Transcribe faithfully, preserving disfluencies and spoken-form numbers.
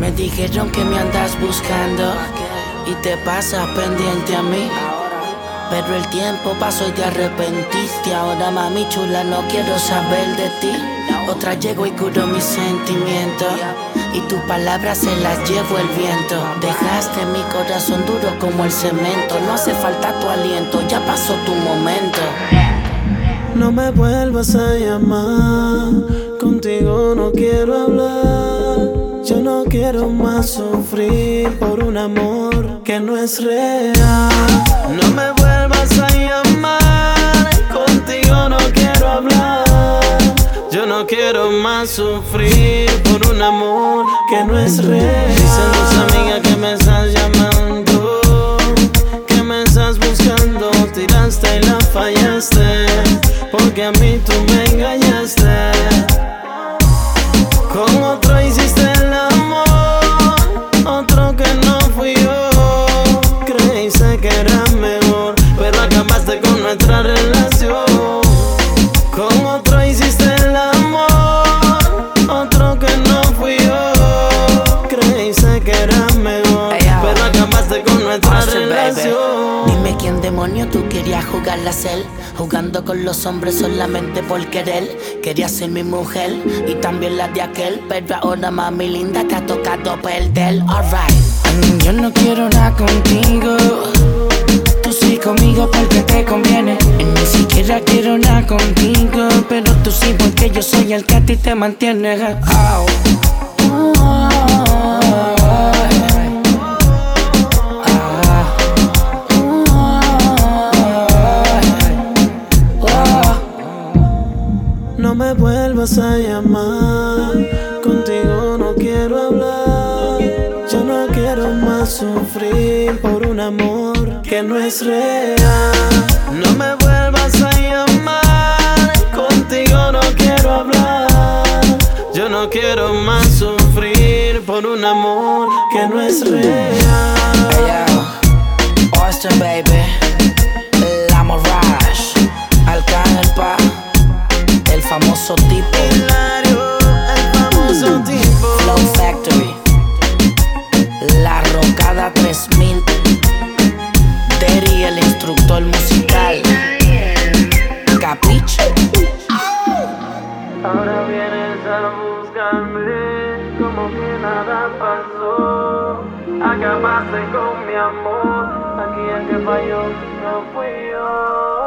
Me dijeron que me andas buscando y te pasas pendiente a mí. Pero el tiempo pasó y te arrepentiste. Ahora mami chula no quiero saber de ti. Otra llego y curo mis sentimientos y tus palabras se las llevo el viento. Dejaste mi corazón duro como el cemento. No hace falta tu aliento, ya pasó tu momento. No me vuelvas a llamar, contigo no quiero hablar. Yo no quiero más sufrir por un amor que no es real. No me vuelvas a llamar, contigo no quiero hablar. Yo no quiero más sufrir por un amor que no es real. Dicen tus amigas que me estás llamando, que me estás buscando. Tiraste y la fallaste, porque a mí tú me engañaste. Con otro hiciste el amor, otro que no fui yo. Creíste que era mejor, pero acabaste con nuestra relación. Con otro hiciste el amor, otro que no fui yo. Creíste que era mejor, pero acabaste con nuestra Awesome, relación. baby. Dime quién demonio tú querías jugar a ser, jugando con los hombres solamente por querer. Querías ser mi mujer y también la de aquel, pero ahora mami linda te ha tocado perder. Alright, yo no quiero nada contigo. Tú sí conmigo porque te conviene. Y ni siquiera quiero nada contigo, pero tú sí porque yo soy el que a ti te mantiene. Oh. Oh. No me vuelvas a llamar, contigo no quiero hablar. Yo no quiero más sufrir por un amor que no es real. No me vuelvas a llamar, contigo no quiero hablar. Yo no quiero más sufrir por un amor que no es real. Hey, yo, Austin, baby, La Mirage, Arcángel Pa, el famoso tipo, Hilario, el famoso tipo. Flow Factory, La Rocada tres mil, Derry, el instructor musical, Capricho. Ahora vienes a buscarme como que nada pasó. Acabaste con mi amor, aquí el que falló no fui yo.